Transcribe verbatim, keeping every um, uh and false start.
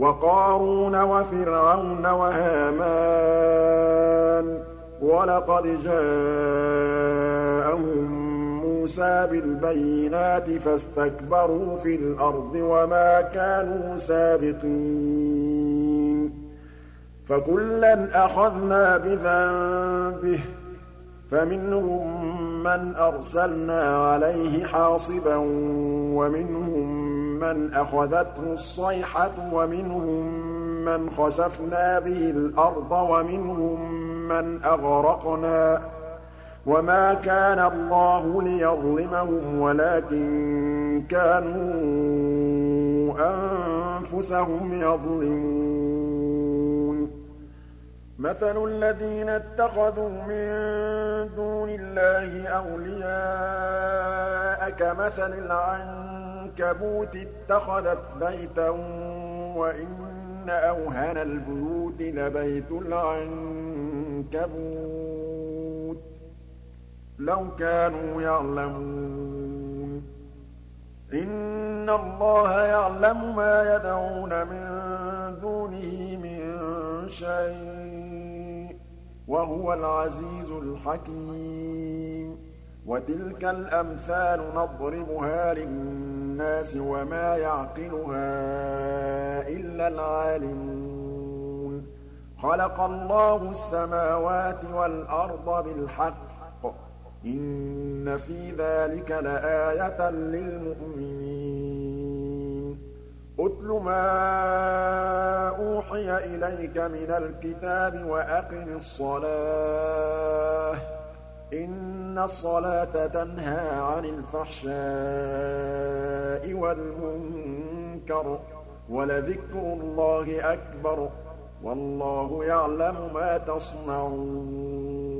وَقَارُونَ وَفِرْعَوْنَ وَهَامَانَ ۖ وَلَقَدْ جَاءَهُم مُّوسَىٰ بِالْبَيِّنَاتِ فَاسْتَكْبَرُوا فِي الْأَرْضِ وَمَا كَانُوا سَابِقِينَ فَكُلًّا أَخَذْنَا بِذَنبِهِ ۖ فَمِنْهُم مَّنْ أَرْسَلْنَا عَلَيْهِ حَاصِبًا وَمِنْهُم مَّنْ أَخَذَتْهُ الصَّيْحَةُ وَمِنْهُم مَّنْ خَسَفْنَا بِهِ الْأَرْضَ وَمِنْهُم مَّنْ أَغْرَقْنَا ۚ وَمَا كَانَ اللَّهُ لِيَظْلِمَهُمْ وَلَٰكِن كَانُوا أَنفُسَهُمْ يَظْلِمُونَ مَثَلُ الَّذِينَ اتَّخَذُوا مِن دُونِ اللَّهِ أَوْلِيَاءَ كَمَثَلِ الْعَنكَبُوتِ اتَّخَذَتْ بَيْتًا وَإِنَّ أَوْهَنَ الْبُيُوتِ لَبَيْتُ الْعَنكَبُوتِ ۖ لَوْ كَانُوا يَعْلَمُونَ إِنَّ اللَّهَ يَعْلَمُ مَا يَدْعُونَ مِن دُونِهِ مِن شَيْءٍ ۚ وَهُوَ الْعَزِيزُ الْحَكِيمُ وَتِلْكَ الْأَمْثَالُ نَضْرِبُهَا لِلنَّاسِ وَمَا يَعْقِلُهَا إِلَّا الْعَالِمُونَ خَلَقَ اللَّهُ السَّمَاوَاتِ وَالْأَرْضَ بِالْحَقِّ ۚ إِنَّ فِي ذَٰلِكَ لَآيَةً لِّلْمُؤْمِنِينَ اتْلُ مَا أُوحِيَ إِلَيْكَ مِنَ الْكِتَابِ وَأَقِمِ الصَّلَاةَ ۖ إِنَّ الصَّلَاةَ تَنْهَىٰ عَنِ الْفَحْشَاءِ وَالْمُنكَرِ ۗ وَلَذِكْرُ اللَّهِ أَكْبَرُ ۗ وَاللَّهُ يَعْلَمُ مَا تَصْنَعُونَ